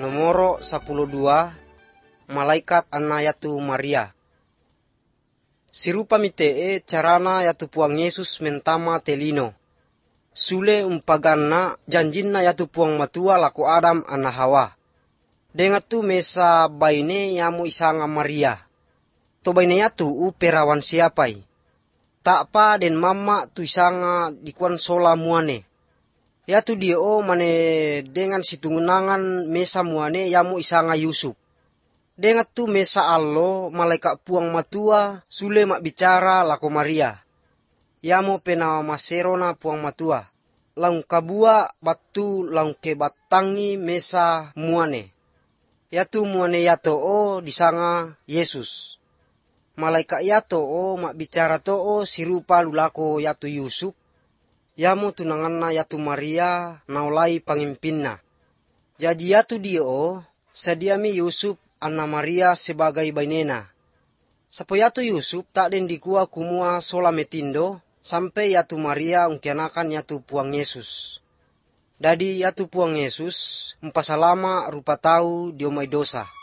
Nomoro 12, malaikat anna yatu Maria. Sirupa mitee carana yatu puang Yesus mentama telino. Sule umpaganna janjinna yatu puang matua lako Adam anna Hawa. Dengat tu mesa baine yamu isanga Maria. To baine yatu perawan siapai. Tak den mama tu isanga dikuan sola muane. Yatu dio mane dengan situngunangan mesa muane yamu isanga Yusuf. Dengat tu mesa allo malaikat puang matua sule mak bicara lako Maria. Yamu pena maserona puang matua. Laung kabua batu laung kebatangi mesa muane. Yatu muane yato disanga Yesus. Malaikat yato mak bicara to sirupa lulako yatu Yusuf. Yamu tunanganna yatu Maria naulai pangimpinna. Jadi yatu dio sadiami Yusuf anna Maria sebagai bainena. Sapo yatu Yusuf tak den dikua kumua sola metindo sampai yatu Maria ungkianakan yatu puang Yesus. Dadi yatu puang Yesus empasalama rupa tau diomai dosa.